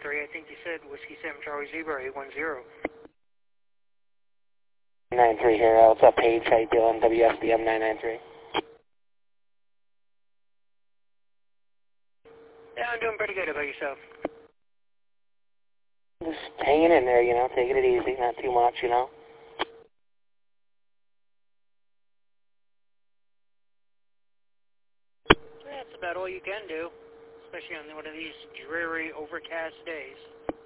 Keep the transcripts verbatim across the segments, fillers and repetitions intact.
three. I think you said Whiskey seven Charlie Zebra eight one zero. nine three here. What's up, Paige? How you doing? W S B M nine nine three. Yeah, I'm doing pretty good. How about yourself? Just hanging in there, you know, taking it easy, not too much, you know. That's about all you can do, especially on one of these dreary, overcast days.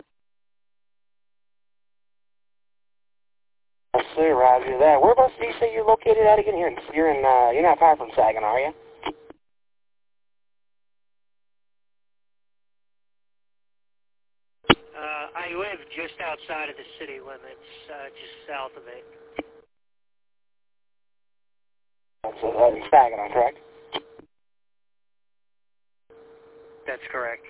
Yes, sir, roger that. Whereabouts do you say you're located at again? You're in, you're in, uh, you're not far from Saginaw, are you? Uh, I live just outside of the city limits, uh, just south of it. That's uh, in Saginaw, correct? That's correct.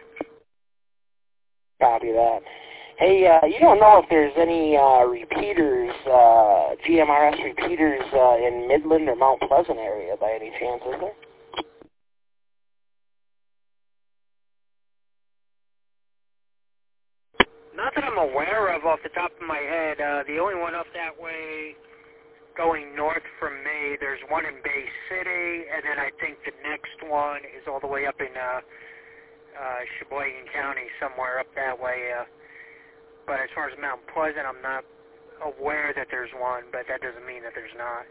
Copy that. Hey, uh, you don't know if there's any uh, repeaters, uh, G M R S repeaters uh, in Midland or Mount Pleasant area by any chance, is there? Not that I'm aware of off the top of my head. Uh, the only one up that way going north from me, there's one in Bay City, and then I think the next one is all the way up in uh, uh, Sheboygan County, somewhere up that way. Uh, but as far as Mount Pleasant, I'm not aware that there's one, but that doesn't mean that there's not.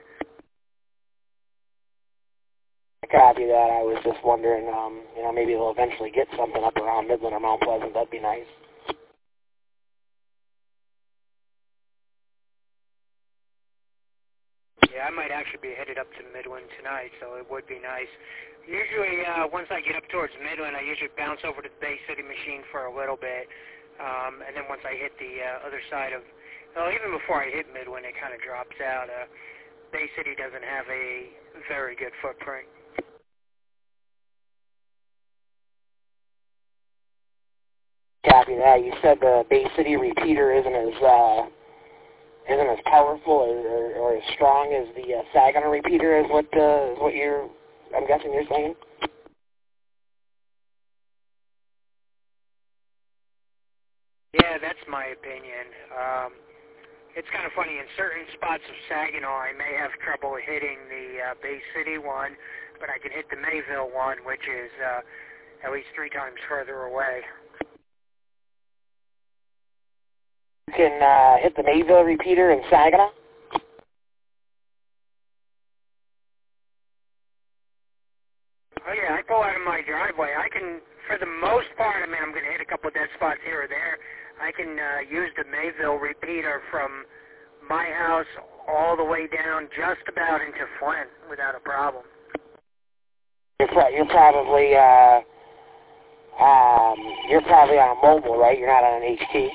Copy that. I was just wondering, um, you know, maybe they'll eventually get something up around Midland or Mount Pleasant. That'd be nice. Yeah, I might actually be headed up to Midland tonight, so it would be nice. Usually, uh, once I get up towards Midland, I usually bounce over to the Bay City machine for a little bit, um, and then once I hit the uh, other side of, well, even before I hit Midland, it kind of drops out. Uh, Bay City doesn't have a very good footprint. Copy that. You said the Bay City repeater isn't as uh, isn't as powerful or, or, or as strong as the uh, Saginaw repeater, is what uh, is what you're, I'm guessing you're saying? Yeah, that's my opinion. Um, it's kind of funny. In certain spots of Saginaw, I may have trouble hitting the uh, Bay City one, but I can hit the Mayville one, which is uh, at least three times further away. You can uh, hit the Mayville repeater in Saginaw? Oh yeah, I go out of my driveway. I can, for the most part, I mean, I'm going to hit a couple of dead spots here or there. I can uh, use the Mayville repeater from my house all the way down just about into Flint without a problem. You're, pro you're probably uh, um, you're probably on a mobile, right? You're not on an H T.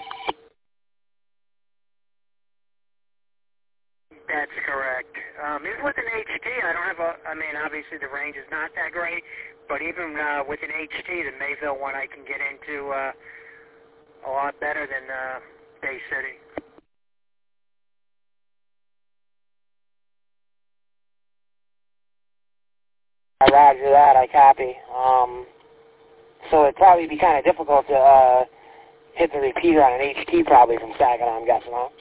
That's correct. Um, even with an H T, I don't have a, I mean, obviously the range is not that great, but even uh, with an H T, the Mayville one I can get into uh, a lot better than uh, Bay City. I roger that, I copy. Um, so it'd probably be kind of difficult to uh, hit the repeater on an H T probably from Saginaw, I'm guessing, huh?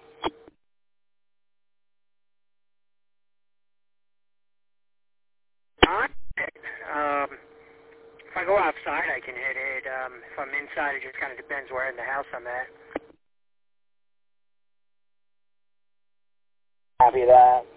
Um, if I go outside, I can hit it. Um, if I'm inside, it just kind of depends where in the house I'm at. Copy that.